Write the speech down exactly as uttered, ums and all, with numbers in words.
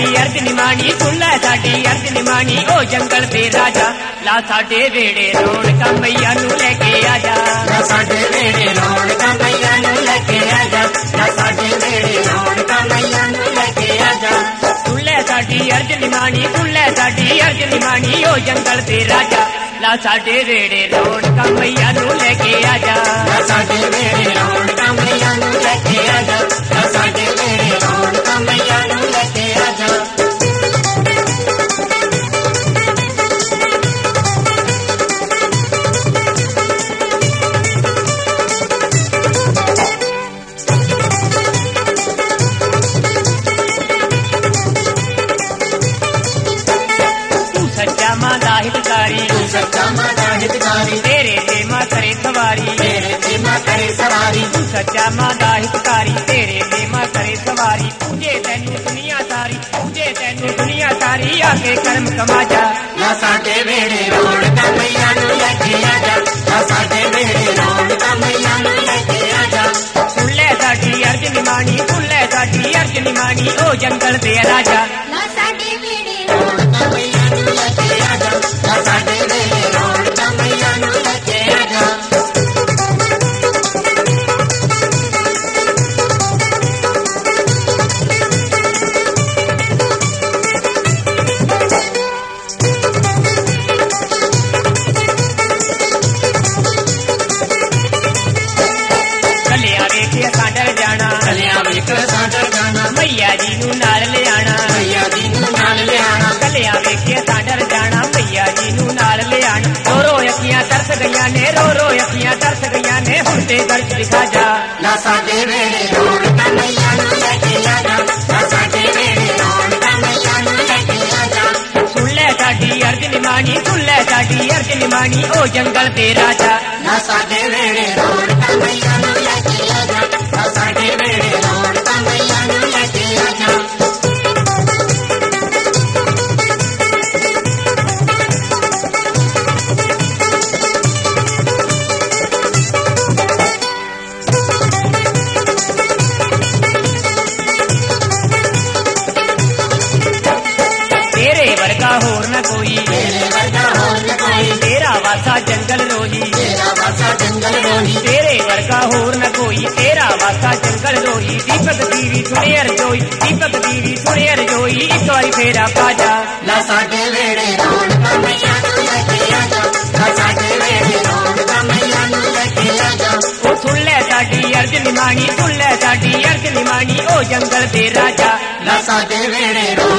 साडी अर्ज निमाणी सुन लै साडी अर्ज निमाणी ओ जंगल दे राजा ला साडे वेड़े रौनका मैया नू लेके आजा ला साडे वेड़े रौनका मैया नू लेके आजा ला साडे वेड़े रौनका मैया नू लेके आजा सुन लै साडी अर्ज निमाणी सुन लै साडी अर्ज निमाणी ओ जंगल दे राजा ला साडे वेड़े रौनका मैया नू लेके आजा ला साडे वेड़े रौनका मैया नू लेके आजा ला साडे वेड़े रौनका मैया नू लेके आजा हितकारी तू सच्चा माता हितकारी तेरे ते मां करे सवारी तेरे ते मां करे सवारी तू सच्चा माता हितकारी तेरे ते मां करे सवारी पूजे तैनू दुनिया सारी पूजे तैनू दुनिया सारी आके कर्म कमा जा ला साडे वेड़े रौनका मैया नू लेके आजा ला साडे वेड़े रौनका मैया नू लेके आजा सुन लै साडी अर्ज निमाणी सुन लै साडी अर्ज निमाणी ओ जंगल दे राजा ला साडे वेड़े रौनका मैया नू लेके आजा ला साडे वेड़े रौनका मैया नू लेके आजा कलिया वेखे सांडर जाना कलिया वेखे सांडर जाना मैया जी नू नाल ले आना मैया जी नू नाल ले आना कलिया वेखे सांडर जाना मैया जी नू नाल ले आना रो रो अखियां तरस गईयां ने रो रो अखियां तरस गईयां ने हुण ते दर्द दिखा जा ला साडे वेड़े रौनका मैया नू लेके आजा ला साडे वेड़े रौनका मैया नू लेके आजा सुन लै साडी अर्ज निमाणी सुन लै साडी अर्ज निमाणी ओ जंगल दे राजा ला साडे वेड़े रौनका मैया नू लेके आजा ला साडे वेड़े रौनका मैया नू लेके आजा तेरे वर्गा होर न कोई तेरे वर्गा होर न कोई तेरा वासा जंगल रोही तेरा वासा जंगल रोही तेरे वर्गा होर न कोई तेरा वासा जंगल रोही दीपक दीवी सुने रजोई दीपक दीवी सुने रजोई इस बारी फेरा पाजा ला साडे वेड़े रौनका मैया नू लेके आजा ला साडे वेड़े रौनका मैया नू लेके आजा ओ सुन लै साडी अर्ज निमाणी सुन लै साडी अर्ज निमाणी ओ जंगल दे राजा ला साडे वेड़े